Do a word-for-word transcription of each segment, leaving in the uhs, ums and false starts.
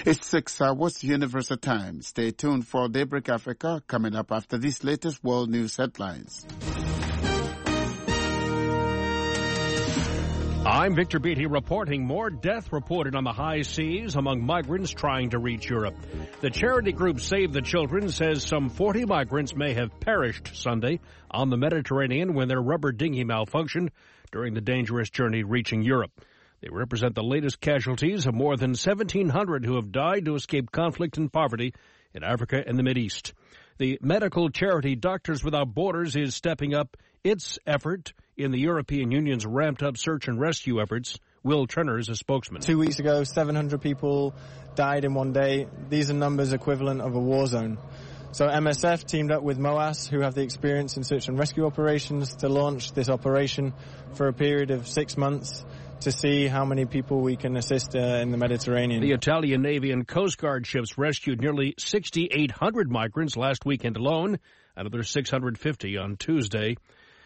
It's six hours, Universal Time. Stay tuned for Daybreak Africa, coming up after these latest world news headlines. I'm Victor Beatty reporting more death reported on the high seas among migrants trying to reach Europe. The charity group Save the Children says some forty migrants may have perished Sunday on the Mediterranean when their rubber dinghy malfunctioned during the dangerous journey reaching Europe. They represent the latest casualties of more than seventeen hundred who have died to escape conflict and poverty in Africa and the Mideast. The medical charity Doctors Without Borders is stepping up its effort in the European Union's ramped-up search and rescue efforts. Will Turner is a spokesman. Two weeks ago, seven hundred people died in one day. These are numbers equivalent of a war zone. So M S F teamed up with MOAS, who have the experience in search and rescue operations, to launch this operation for a period of six months to see how many people we can assist uh, in the Mediterranean. The Italian Navy and Coast Guard ships rescued nearly six thousand eight hundred migrants last weekend alone, another six hundred fifty on Tuesday.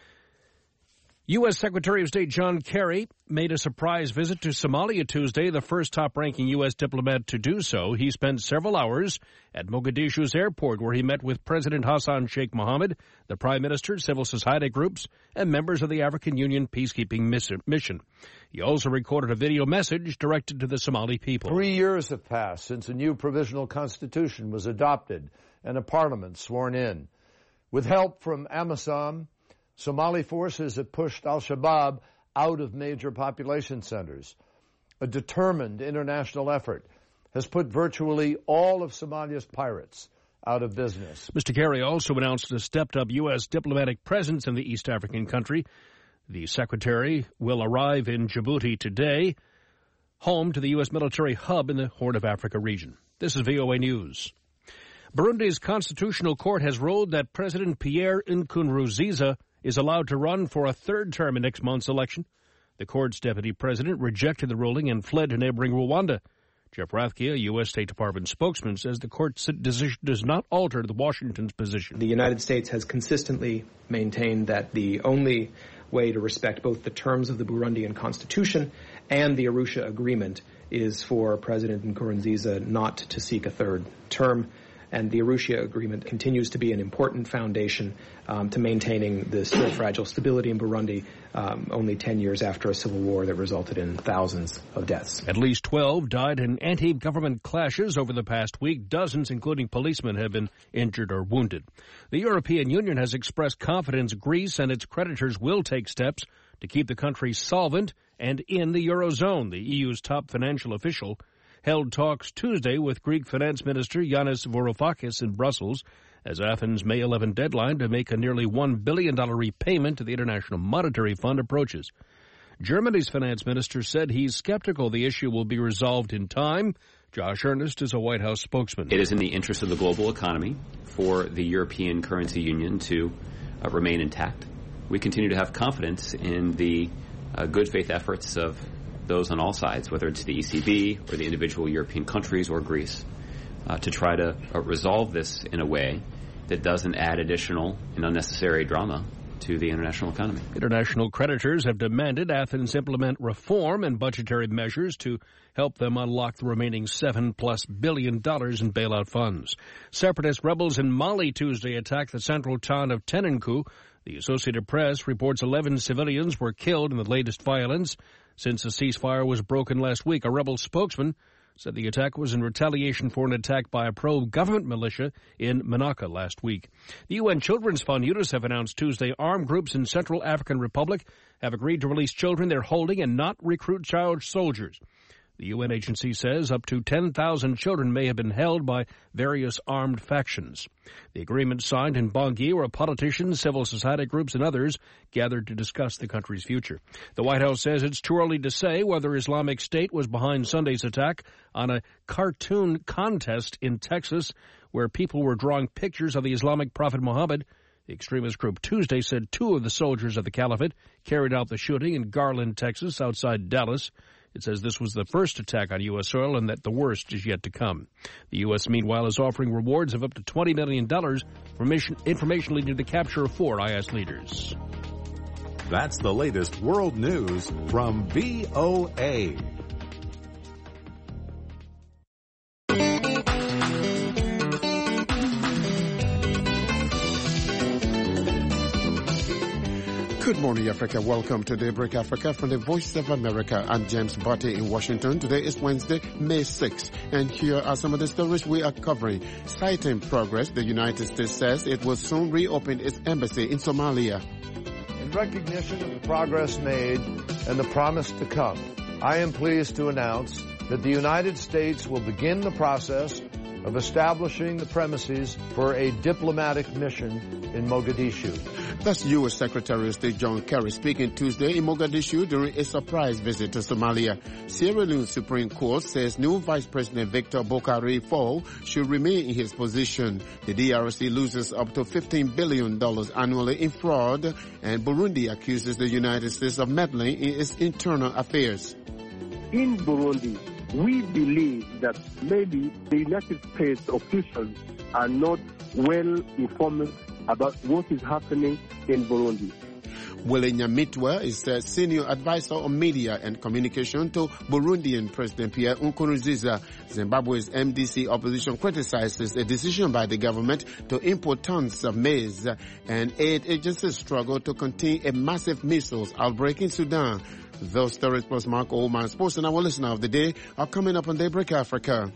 U S. Secretary of State John Kerry made a surprise visit to Somalia Tuesday, the first top-ranking U S diplomat to do so. He spent several hours at Mogadishu's airport, where he met with President Hassan Sheikh Mohammed, the Prime Minister, civil society groups, and members of the African Union peacekeeping mission. He also recorded a video message directed to the Somali people. Three years have passed since a new provisional constitution was adopted and a parliament sworn in. With help from AMISOM, Somali forces have pushed al-Shabaab out of major population centers. A determined international effort has put virtually all of Somalia's pirates out of business. Mister Kerry also announced a stepped-up U S diplomatic presence in the East African country. The secretary will arrive in Djibouti today, home to the U S military hub in the Horn of Africa region. This is V O A News. Burundi's constitutional court has ruled that President Pierre Nkurunziza is allowed to run for a third term in next month's election. The court's deputy president rejected the ruling and fled to neighboring Rwanda. Jeff Rathke, a U S. State Department spokesman, says the court's decision does not alter the Washington's position. The United States has consistently maintained that the only way to respect both the terms of the Burundian constitution and the Arusha Agreement is for President Nkurunziza not to seek a third term. And the Arusha Agreement continues to be an important foundation um, to maintaining the still fragile stability in Burundi um, only ten years after a civil war that resulted in thousands of deaths. At least twelve died in anti-government clashes over the past week. Dozens, including policemen, have been injured or wounded. The European Union has expressed confidence Greece and its creditors will take steps to keep the country solvent and in the Eurozone. The E U's top financial official held talks Tuesday with Greek Finance Minister Yanis Varoufakis in Brussels as Athens' May eleventh deadline to make a nearly one billion dollars repayment to the International Monetary Fund approaches. Germany's finance minister said he's skeptical the issue will be resolved in time. Josh Earnest is a White House spokesman. It is in the interest of the global economy for the European Currency Union to uh, remain intact. We continue to have confidence in the uh, good faith efforts of those on all sides, whether it's the E C B or the individual European countries or Greece, uh, to try to uh, resolve this in a way that doesn't add additional and unnecessary drama to the international economy. International creditors have demanded Athens implement reform and budgetary measures to help them unlock the remaining seven plus billion dollars in bailout funds. Separatist rebels in Mali Tuesday attacked the central town of Tenenku. The Associated Press reports eleven civilians were killed in the latest violence since a ceasefire was broken last week. A rebel spokesman said the attack was in retaliation for an attack by a pro-government militia in Menaka last week. The U N Children's Fund, UNICEF, announced Tuesday armed groups in Central African Republic have agreed to release children they're holding and not recruit child soldiers. The U N agency says up to ten thousand children may have been held by various armed factions. The agreement signed in Bangui, where politicians, civil society groups, and others gathered to discuss the country's future. The White House says it's too early to say whether Islamic State was behind Sunday's attack on a cartoon contest in Texas, where people were drawing pictures of the Islamic prophet Muhammad. The extremist group Tuesday said two of the soldiers of the caliphate carried out the shooting in Garland, Texas, outside Dallas. It says this was the first attack on U S soil and that the worst is yet to come. The U S, meanwhile, is offering rewards of up to twenty million dollars for information leading to the capture of four I S leaders. That's the latest world news from V O A. Good morning, Africa. Welcome to Daybreak Africa from the Voice of America. I'm James Barty in Washington. Today is Wednesday, May sixth, and here are some of the stories we are covering. Citing progress, the United States says it will soon reopen its embassy in Somalia. In recognition of the progress made and the promise to come, I am pleased to announce that the United States will begin the process of establishing the premises for a diplomatic mission in Mogadishu. That's U S Secretary of State John Kerry speaking Tuesday in Mogadishu during a surprise visit to Somalia. Sierra Leone Supreme Court says new Vice President Victor Bokari Fall should remain in his position. The D R C loses up to fifteen billion dollars annually in fraud, and Burundi accuses the United States of meddling in its internal affairs. In Burundi, we believe that maybe the United States officials are not well informed about what is happening in Burundi. Willie Nyamitwa is the senior advisor on media and communication to Burundian President Pierre Nkurunziza. Zimbabwe's M D C opposition criticizes a decision by the government to import tons of maize, and aid agencies struggle to contain a massive measles outbreak in Sudan. Those stories plus Mark Oldman Sports and our listener of the day are coming up on Daybreak Africa.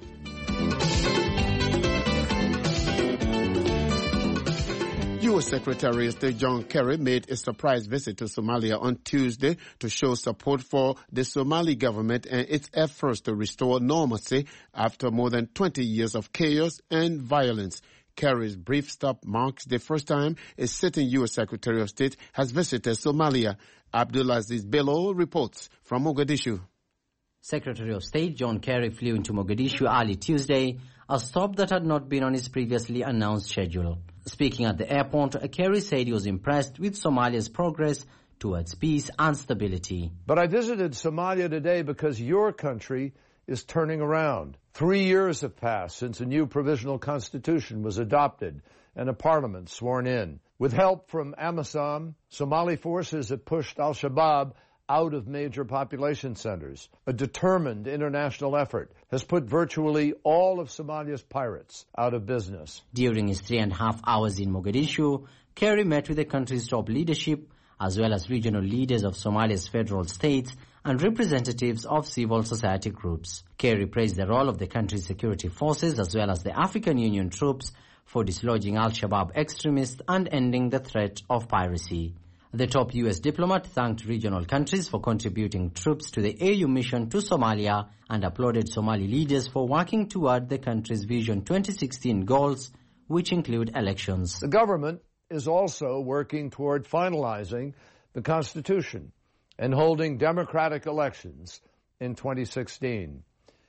U S Secretary of State John Kerry made a surprise visit to Somalia on Tuesday to show support for the Somali government and its efforts to restore normalcy after more than twenty years of chaos and violence. Kerry's brief stop marks the first time a sitting U S Secretary of State has visited Somalia. Abdulaziz Bello reports from Mogadishu. Secretary of State John Kerry flew into Mogadishu early Tuesday, a stop that had not been on his previously announced schedule. Speaking at the airport, Kerry said he was impressed with Somalia's progress towards peace and stability. But I visited Somalia today because your country is turning around. Three years have passed since a new provisional constitution was adopted and a parliament sworn in. With help from AMISOM, Somali forces have pushed al-Shabaab out of major population centers. A determined international effort has put virtually all of Somalia's pirates out of business. During his three and a half hours in Mogadishu, Kerry met with the country's top leadership, as well as regional leaders of Somalia's federal states and representatives of civil society groups. Kerry praised the role of the country's security forces as well as the African Union troops for dislodging al-Shabaab extremists and ending the threat of piracy. The top U S diplomat thanked regional countries for contributing troops to the A U mission to Somalia and applauded Somali leaders for working toward the country's Vision twenty sixteen goals, which include elections. The government is also working toward finalizing the Constitution and holding democratic elections in twenty sixteen.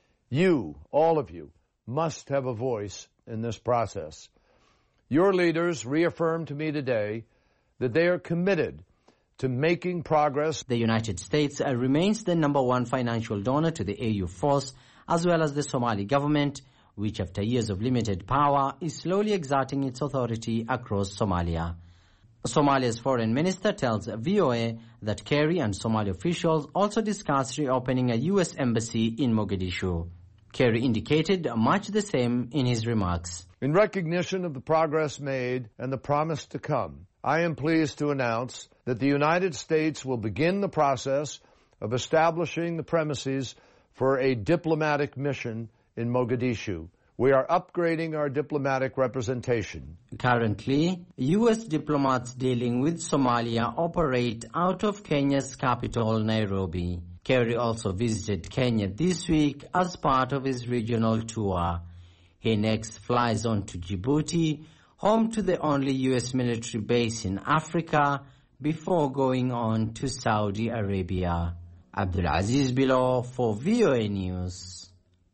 You, all of you, must have a voice in this process. Your leaders reaffirmed to me today that they are committed to making progress. The United States uh, remains the number one financial donor to the A U force, as well as the Somali government, which after years of limited power is slowly exerting its authority across Somalia. Somalia's foreign minister tells V O A that Kerry and Somali officials also discussed reopening a U S embassy in Mogadishu. Kerry indicated much the same in his remarks. In recognition of the progress made and the promise to come, I am pleased to announce that the United States will begin the process of establishing the premises for a diplomatic mission in Mogadishu. We are upgrading our diplomatic representation. Currently, U S diplomats dealing with Somalia operate out of Kenya's capital, Nairobi. Kerry also visited Kenya this week as part of his regional tour. He next flies on to Djibouti, home to the only U S military base in Africa, before going on to Saudi Arabia. Abdulaziz Bilo for V O A News,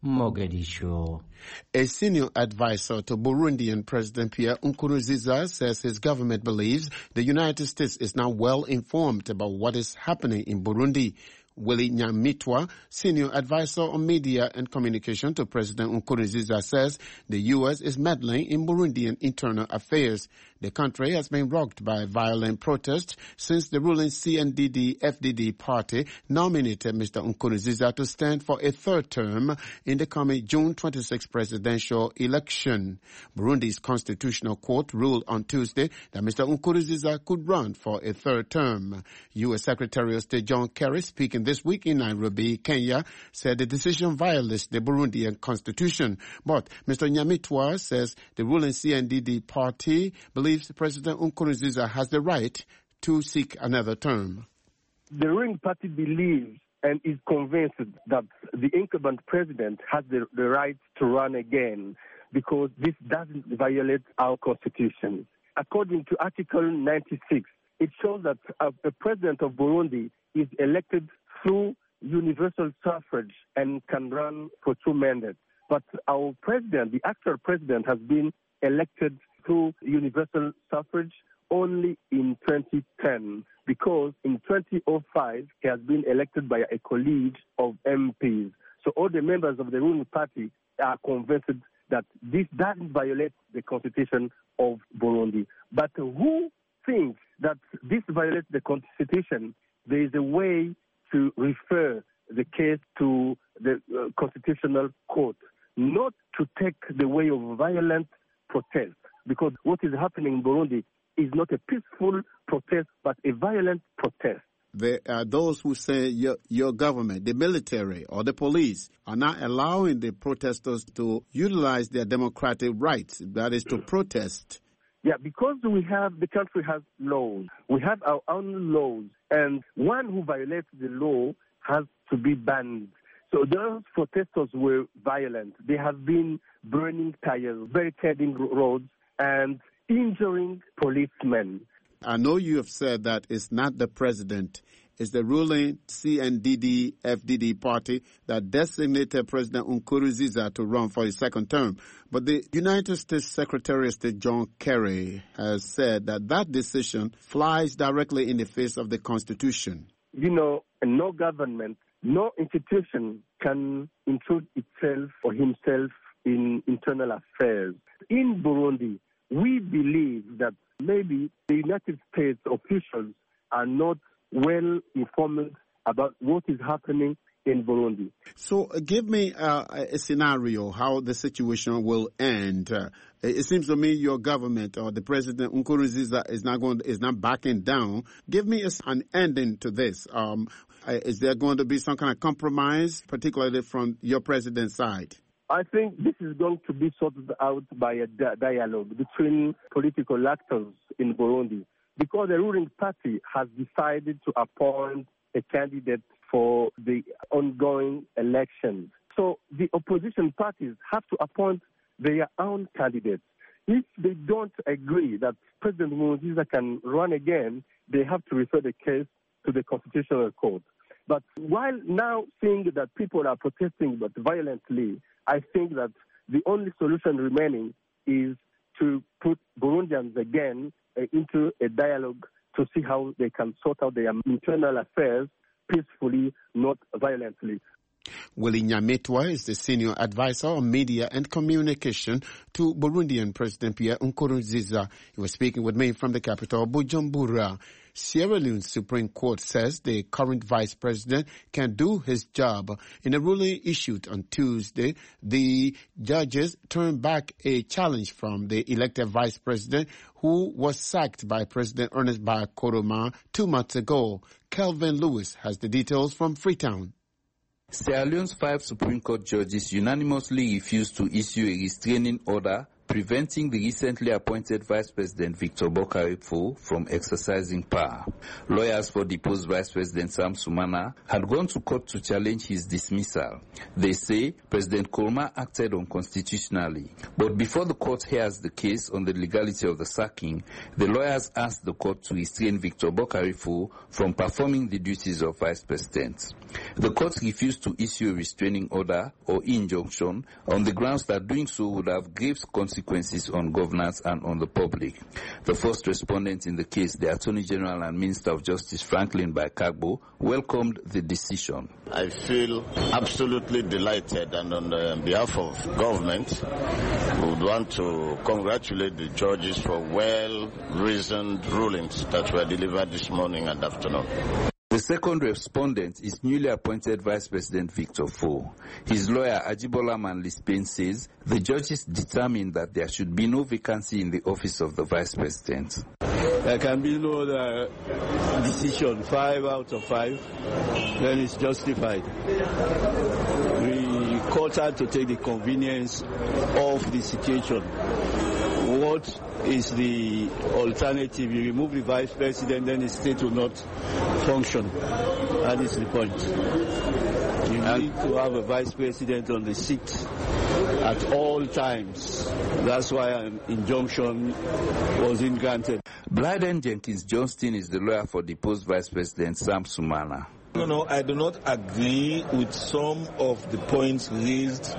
Mogadishu. A senior advisor to Burundian President Pierre Nkurunziza says his government believes the United States is now well informed about what is happening in Burundi. Willie Nyamitwa, senior advisor on media and communication to President Nkurunziza, says the U S is meddling in Burundian internal affairs. The country has been rocked by violent protests since the ruling C N D D F D D party nominated Mister Nkurunziza to stand for a third term in the coming June twenty-sixth presidential election. Burundi's constitutional court ruled on Tuesday that Mister Nkurunziza could run for a third term. U S Secretary of State John Kerry, speaking this week in Nairobi, Kenya, said the decision violates the Burundian constitution. But Mister Nyamitwa says the ruling C N D D party believes President Nkurunziza has the right to seek another term. The ruling party believes and is convinced that the incumbent president has the, the right to run again because this doesn't violate our constitution. According to Article ninety-six, it shows that uh, the president of Burundi is elected through universal suffrage and can run for two mandates. But our president, the actual president, has been elected through universal suffrage only in twenty ten, because in twenty oh five he has been elected by a college of M Ps. So all the members of the ruling party are convinced that this doesn't violate the constitution of Burundi. But who thinks that this violates the constitution? There is a way to refer the case to the uh, constitutional court, not to take the way of violent protest, because what is happening in Burundi is not a peaceful protest, but a violent protest. There are those who say your, your government, the military or the police, are not allowing the protesters to utilize their democratic rights, that is to protest. Yeah, because we have, the country has laws. We have our own laws, and one who violates the law has to be banned. So those protesters were violent. They have been burning tires, barricading roads, and injuring policemen. I know you have said that it's not the president, it's the ruling C N D D F D D party that designated President Nkurunziza to run for his second term. But the United States Secretary of State John Kerry has said that that decision flies directly in the face of the Constitution. You know, no government, no institution can intrude itself or himself in internal affairs. In Burundi, we believe that maybe the United States officials are not well informed about what is happening in Burundi. So uh, give me uh, a scenario how the situation will end. Uh, it seems to me your government or the President Nkurunziza is not going, is not backing down. Give me a, an ending to this. Um, is there going to be some kind of compromise, particularly from your president's side? I think this is going to be sorted out by a di- dialogue between political actors in Burundi, because the ruling party has decided to appoint a candidate for the ongoing elections. So the opposition parties have to appoint their own candidates. If they don't agree that President Nkurunziza can run again, they have to refer the case to the Constitutional Court. But while now seeing that people are protesting but violently, I think that the only solution remaining is to put Burundians again uh, into a dialogue to see how they can sort out their internal affairs peacefully, not violently. Willie Nyamitwa is the senior advisor on media and communication to Burundian President Pierre Nkurunziza. He was speaking with me from the capital, Bujumbura. Sierra Leone Supreme Court says the current vice president can do his job. In a ruling issued on Tuesday, the judges turned back a challenge from the elected vice president who was sacked by President Ernest Bai Koroma two months ago. Kelvin Lewis has the details from Freetown. Sierra Leone's five Supreme Court judges unanimously refused to issue a restraining order preventing the recently appointed Vice President Victor Bokaripfu from exercising power. Lawyers for deposed Vice President Sam Sumana had gone to court to challenge his dismissal. They say President Koroma acted unconstitutionally. But before the court hears the case on the legality of the sacking, the lawyers asked the court to restrain Victor Bokaripfu from performing the duties of Vice President. The court refused to issue a restraining order or injunction on the grounds that doing so would have grave consequences consequences on governance and on the public. The first respondent in the case, the Attorney General and Minister of Justice Franklin Baikagbo, welcomed the decision. I feel absolutely delighted, and on the, behalf of government, we would want to congratulate the judges for well-reasoned rulings that were delivered this morning and afternoon. The second respondent is newly appointed Vice President Victor Fo. His lawyer Ajibola Manlispain says the judges determined that there should be no vacancy in the office of the Vice President. There can be no other decision, five out of five, then it's justified. We court had to take the convenience of the situation. What is the alternative? You remove the Vice President, then the state will not function. That is the point. You and need to have a Vice President on the seat at all times. That's why an injunction wasn't granted. Blyden Jenkins Johnston is the lawyer for deposed Vice President Sam Sumana. No, no, I do not agree with some of the points raised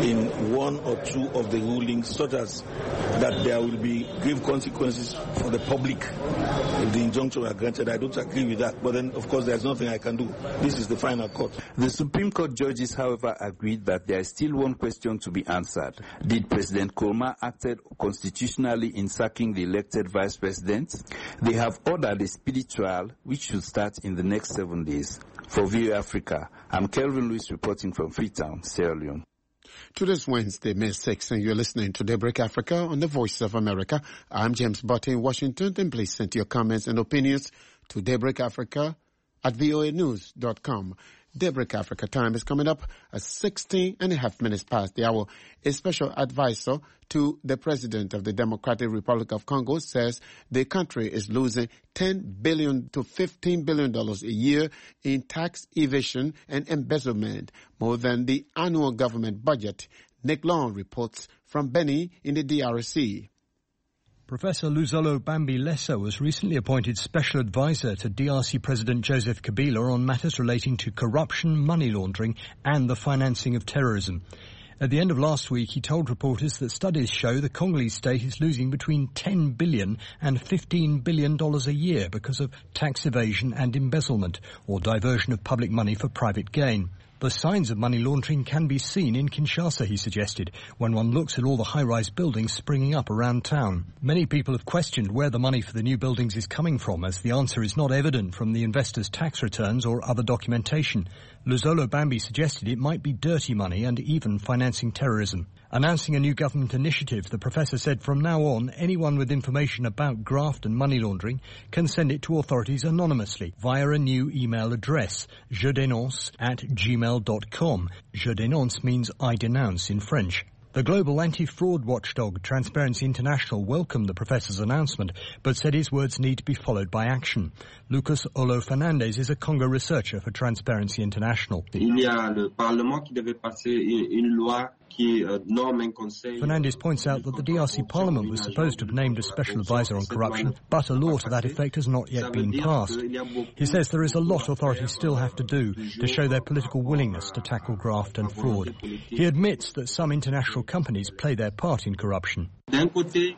in one or two of the rulings, such as that there will be grave consequences for the public if the injunction were granted. I don't agree with that. But then, of course, there's nothing I can do. This is the final court. The Supreme Court judges, however, agreed that there is still one question to be answered. Did President Koroma acted constitutionally in sacking the elected Vice President? They have ordered a speedy trial, which should start in the next seven days. For V O A Africa, I'm Kelvin Lewis reporting from Freetown, Sierra Leone. Today's Wednesday, May sixth, and you're listening to Daybreak Africa on the Voice of America. I'm James Butte in Washington, and please send your comments and opinions to Daybreak Africa at voa news dot com. Daybreak Africa time is coming up at sixteen and a half minutes past the hour. A special advisor to the President of the Democratic Republic of Congo says the country is losing ten billion to fifteen billion dollars a year in tax evasion and embezzlement, more than the annual government budget. Nick Long reports from Beni in the D R C. Professor Luzolo Bambi Lessa was recently appointed special advisor to D R C President Joseph Kabila on matters relating to corruption, money laundering and the financing of terrorism. At the end of last week, he told reporters that studies show the Congolese state is losing between ten billion dollars and fifteen billion dollars a year because of tax evasion and embezzlement, or diversion of public money for private gain. The signs of money laundering can be seen in Kinshasa, he suggested, when one looks at all the high-rise buildings springing up around town. Many people have questioned where the money for the new buildings is coming from, as the answer is not evident from the investors' tax returns or other documentation. Luzolo Bambi suggested it might be dirty money and even financing terrorism. Announcing a new government initiative, the professor said from now on, anyone with information about graft and money laundering can send it to authorities anonymously via a new email address, je dénonce at gmail dot com. Je dénonce means I denounce in French. The global anti-fraud watchdog Transparency International welcomed the professor's announcement, but said his words need to be followed by action. Lucas Olo Fernandez is a Congo researcher for Transparency International. Fernandez points out that the D R C Parliament was supposed to have named a special advisor on corruption, but a law to that effect has not yet been passed. He says there is a lot authorities still have to do to show their political willingness to tackle graft and fraud. He admits that some international companies play their part in corruption. On the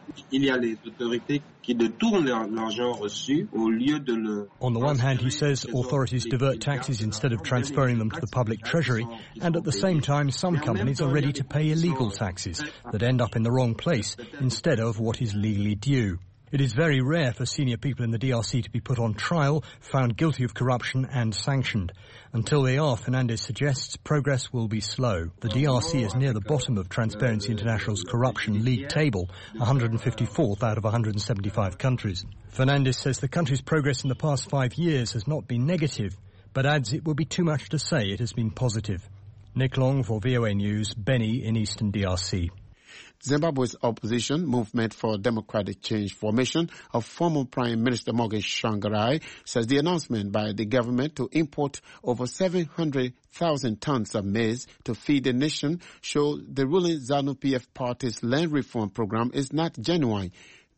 one hand, he says authorities divert taxes instead of transferring them to the public treasury, and at the same time some companies are ready to pay illegal taxes that end up in the wrong place instead of what is legally due. It is very rare for senior people in the D R C to be put on trial, found guilty of corruption and sanctioned. Until they are, Fernandez suggests, progress will be slow. The D R C is near the bottom of Transparency International's corruption league table, one hundred fifty-fourth out of one hundred seventy-five countries. Fernandez says the country's progress in the past five years has not been negative, but adds it would be too much to say it has been positive. Nick Long for V O A News, Beni in Eastern D R C. Zimbabwe's opposition movement for democratic change formation of former Prime Minister Morgan Tsvangirai says the announcement by the government to import over seven hundred thousand tons of maize to feed the nation show the ruling ZANU-P F party's land reform program is not genuine.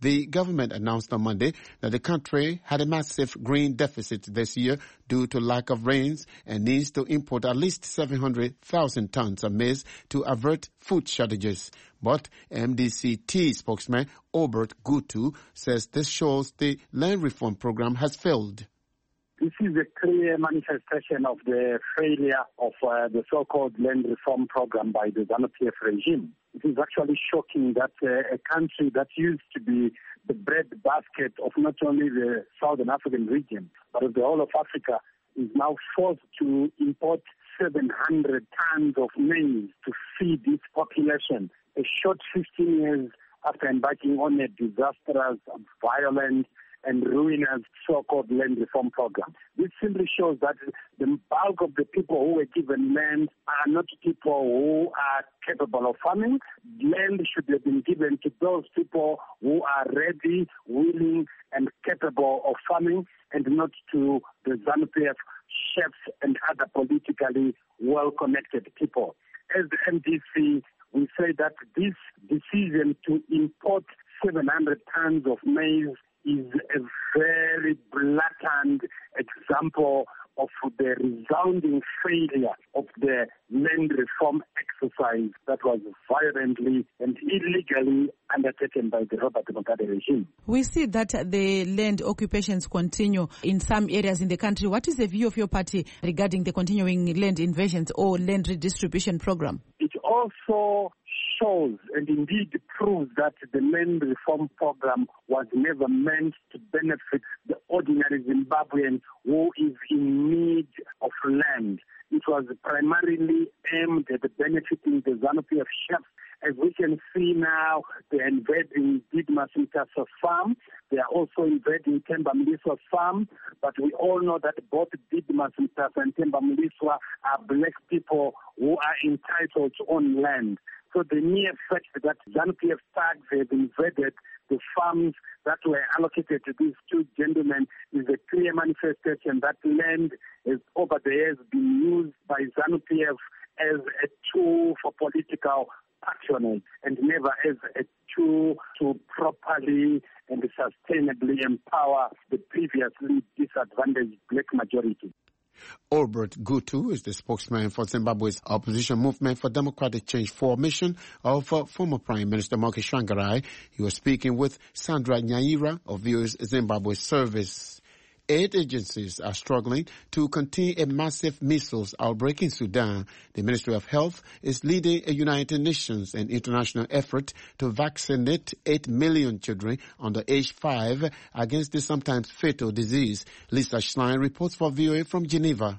The government announced on Monday that the country had a massive grain deficit this year due to lack of rains and needs to import at least seven hundred thousand tons of maize to avert food shortages. But M D C T spokesman Albert Gutu says this shows the land reform program has failed. This is a clear manifestation of the failure of uh, the so-called land reform program by the ZANU-P F regime. It is actually shocking that uh, a country that used to be the breadbasket of not only the Southern African region, but of the whole of Africa, is now forced to import seven hundred tons of maize to feed its population. A short fifteen years after embarking on a disastrous, violent, and ruinous so-called land reform program. This simply shows that the bulk of the people who were given land are not people who are capable of farming. Land should have been given to those people who are ready, willing, and capable of farming, and not to the ZANU-P F chefs and other politically well-connected people. As the M D C, we say that this decision to import seven hundred tons of maize is a very blatant example of the resounding failure of the land reform exercise that was violently and illegally undertaken by the Robert Mugabe regime. We see that the land occupations continue in some areas in the country. What is the view of your party regarding the continuing land invasions or land redistribution program? It also shows and indeed proves that the land reform program was never meant to benefit the ordinary Zimbabwean who is in need of land. It was primarily aimed at benefiting the ZANU-P F chefs. As we can see now, they're invading Didmas Mtasa's farm. They are also invading Themba Mliswa's farm. But we all know that both Didmas Mtasa and Themba Mliswa are black people who are entitled to own land. So the mere fact that ZANU-P F thugs have invaded the farms that were allocated to these two gentlemen is a clear manifestation that land has over the years been used by ZANU-P F as a tool for political patronage and never as a tool to properly and sustainably empower the previously disadvantaged black majority. Albert Gutu is the spokesman for Zimbabwe's opposition movement for democratic change formation of uh, former Prime Minister Marcus Shangarai. He was speaking with Sandra Nyaira of V O's Zimbabwe service. Aid agencies are struggling to contain a massive measles outbreak in Sudan. The Ministry of Health is leading a United Nations and international effort to vaccinate eight million children under age five against this sometimes fatal disease. Lisa Schlein reports for V O A from Geneva.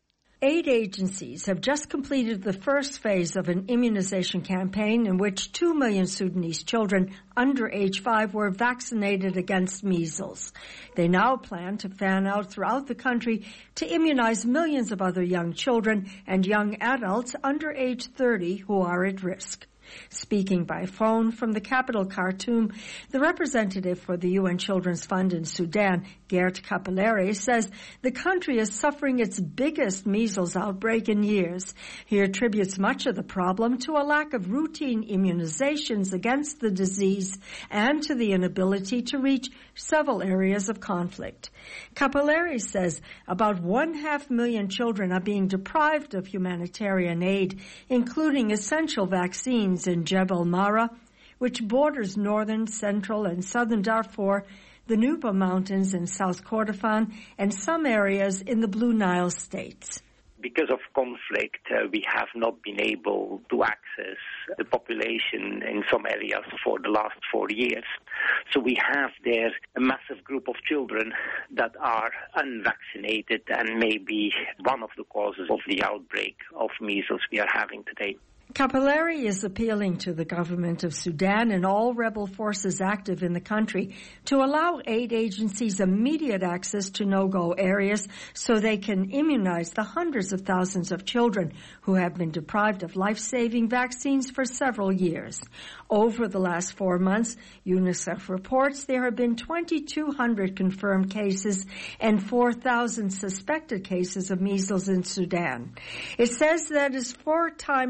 Aid agencies have just completed the first phase of an immunization campaign in which two million Sudanese children under age five were vaccinated against measles. They now plan to fan out throughout the country to immunize millions of other young children and young adults under age thirty who are at risk. Speaking by phone from the capital Khartoum, the representative for the U N Children's Fund in Sudan, Gert Kapelleri, says the country is suffering its biggest measles outbreak in years. He attributes much of the problem to a lack of routine immunizations against the disease and to the inability to reach several areas of conflict. Kapelleri says about one half million children are being deprived of humanitarian aid, including essential vaccines in Jebel Mara, which borders northern, central, and southern Darfur, the Nuba Mountains in South Kordofan, and some areas in the Blue Nile states. Because of conflict, uh, we have not been able to access the population in some areas for the last four years. So we have there a massive group of children that are unvaccinated and may be one of the causes of the outbreak of measles we are having today. Kapelleri is appealing to the government of Sudan and all rebel forces active in the country to allow aid agencies immediate access to no-go areas so they can immunize the hundreds of thousands of children who have been deprived of life-saving vaccines for several years. Over the last four months, UNICEF reports there have been twenty-two hundred confirmed cases and four thousand suspected cases of measles in Sudan. It says that is four times higher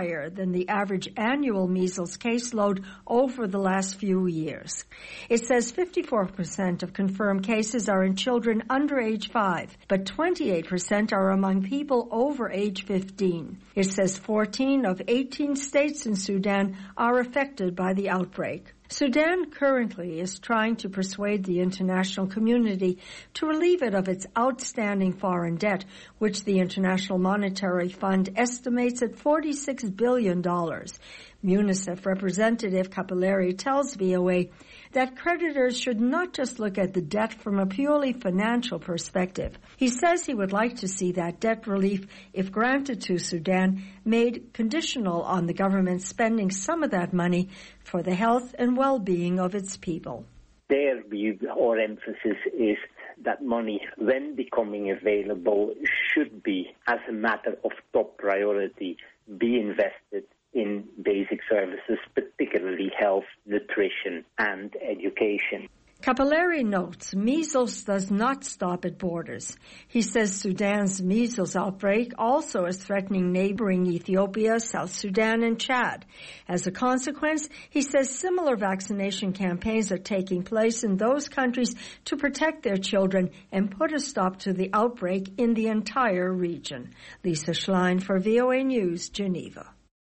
higher than the average annual measles caseload over the last few years. It says fifty-four percent of confirmed cases are in children under age five, but twenty-eight percent are among people over age fifteen. It says fourteen of eighteen states in Sudan are affected by the outbreak. Sudan currently is trying to persuade the international community to relieve it of its outstanding foreign debt, which the International Monetary Fund estimates at forty-six billion dollars. UNICEF representative Capilleri tells V O A that creditors should not just look at the debt from a purely financial perspective. He says he would like to see that debt relief, if granted to Sudan, made conditional on the government spending some of that money for the health and well-being of its people. Their view or emphasis is that money, when becoming available, should be, as a matter of top priority, be invested in basic services, particularly health, nutrition, and education. Capilleri notes measles does not stop at borders. He says Sudan's measles outbreak also is threatening neighboring Ethiopia, South Sudan, and Chad. As a consequence, he says similar vaccination campaigns are taking place in those countries to protect their children and put a stop to the outbreak in the entire region. Lisa Schlein for V O A News, Geneva.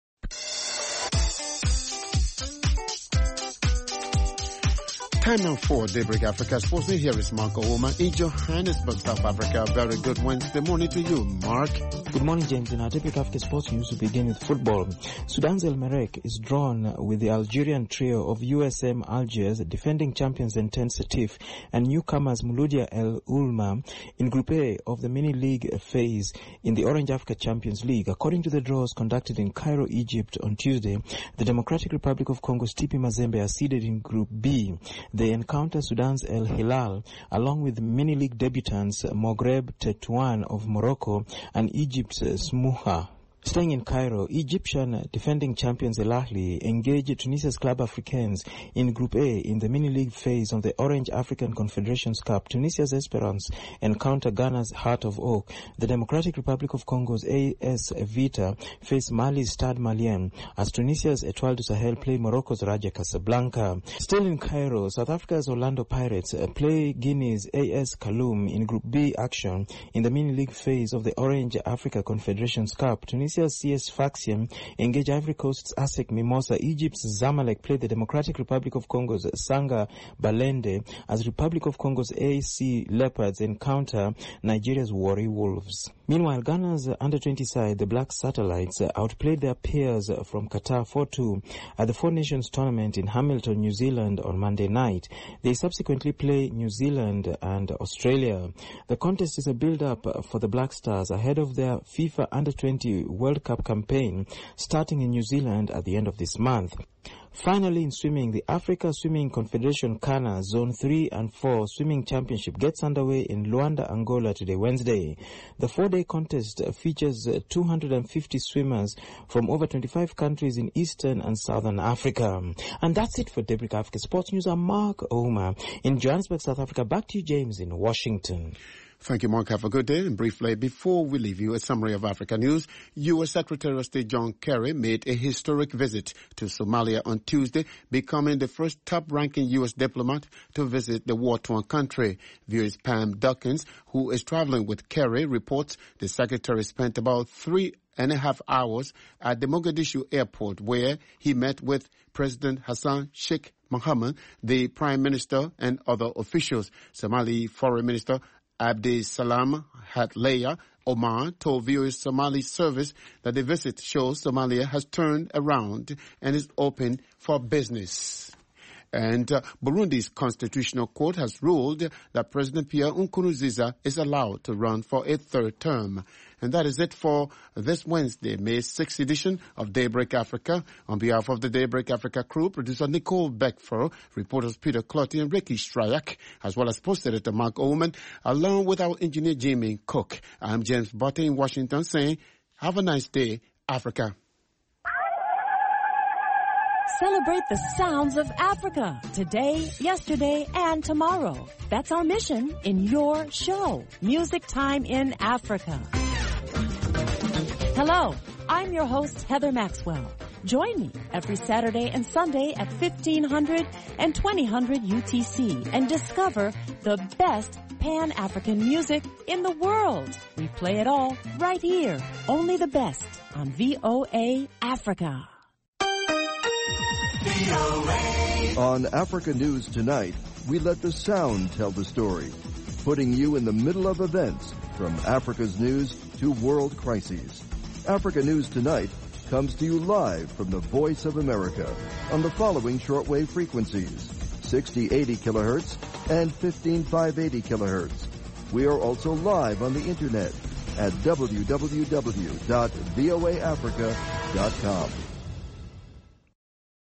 Time now for Daybreak Africa Sports. Here is Mark Ouma in Johannesburg, South Africa. Very good Wednesday morning to you, Mark. Good morning, James. In our Daybreak Africa Sports news, we begin with football. Sudan's El Merreikh is drawn with the Algerian trio of U S M Algiers, defending champions Enten Setif, and newcomers Mouloudia El Ulma in Group A of the mini-league phase in the Orange Africa Champions League. According to the draws conducted in Cairo, Egypt on Tuesday, the Democratic Republic of Congo's T P Mazembe are seeded in Group B. They encounter Sudan's El Hilal, along with mini-league debutants Maghreb Tetouan of Morocco and Egypt's Smuha. Staying in Cairo, Egyptian defending champions El Ahly engage Tunisia's Club Africains in Group A in the mini-league phase of the Orange African Confederations Cup. Tunisia's Esperance encounter Ghana's Heart of Oak. The Democratic Republic of Congo's A S Vita face Mali's Stade Malien as Tunisia's Etoile du Sahel play Morocco's Raja Casablanca. Still in Cairo, South Africa's Orlando Pirates play Guinea's A S Kaloum in Group B action in the mini-league phase of the Orange Africa Confederations Cup. Tunisia C S Sfaxien engage Ivory Coast's A S E C Mimosa. Egypt's Zamalek play the Democratic Republic of Congo's Sanga Balende as Republic of Congo's A C Leopards encounter Nigeria's Warri Wolves. Meanwhile, Ghana's under twenty side, the Black Satellites, outplayed their peers from Qatar four two at the Four Nations tournament in Hamilton, New Zealand on Monday night. They subsequently play New Zealand and Australia. The contest is a build-up for the Black Stars ahead of their FIFA under twenty World Cup campaign starting in New Zealand at the end of this month. Finally, in swimming, the Africa Swimming Confederation Kana Zone three and four Swimming Championship gets underway in Luanda, Angola today, Wednesday. The four-day contest features two hundred fifty swimmers from over twenty-five countries in Eastern and Southern Africa. And that's it for Daybreak Africa Sports News. I'm Mark Ouma in Johannesburg, South Africa. Back to you, James, in Washington. Thank you, Mark. Have a good day. And briefly, before we leave you, a summary of Africa news. U S Secretary of State John Kerry made a historic visit to Somalia on Tuesday, becoming the first top-ranking U S diplomat to visit the war-torn country. V O A's Pam Dawkins, who is traveling with Kerry, reports the secretary spent about three and a half hours at the Mogadishu airport, where he met with President Hassan Sheikh Mohamud, the Prime Minister, and other officials. Somali Foreign Minister Abdi Salam Hatleya Omar told V O A's Somali service that the visit shows Somalia has turned around and is open for business. And uh, Burundi's constitutional court has ruled that President Pierre Nkurunziza is allowed to run for a third term. And that is it for this Wednesday, May sixth edition of Daybreak Africa. On behalf of the Daybreak Africa crew, producer Nicole Beckford, reporters Peter Clotty and Ricky Stryak, as well as post editor Mark Oman, along with our engineer Jamie Cook. I'm James Botte in Washington saying, have a nice day, Africa. Celebrate the sounds of Africa today, yesterday, and tomorrow. That's our mission in your show, Music Time in Africa. Hello, I'm your host, Heather Maxwell. Join me every Saturday and Sunday at fifteen hundred and twenty hundred U T C and discover the best Pan-African music in the world. We play it all right here. Only the best on V O A Africa. On Africa News Tonight, we let the sound tell the story, putting you in the middle of events from Africa's news to world crises. Africa News Tonight comes to you live from the Voice of America on the following shortwave frequencies, sixty eighty kilohertz and fifteen five eighty kilohertz. We are also live on the internet at w w w dot v o a africa dot com.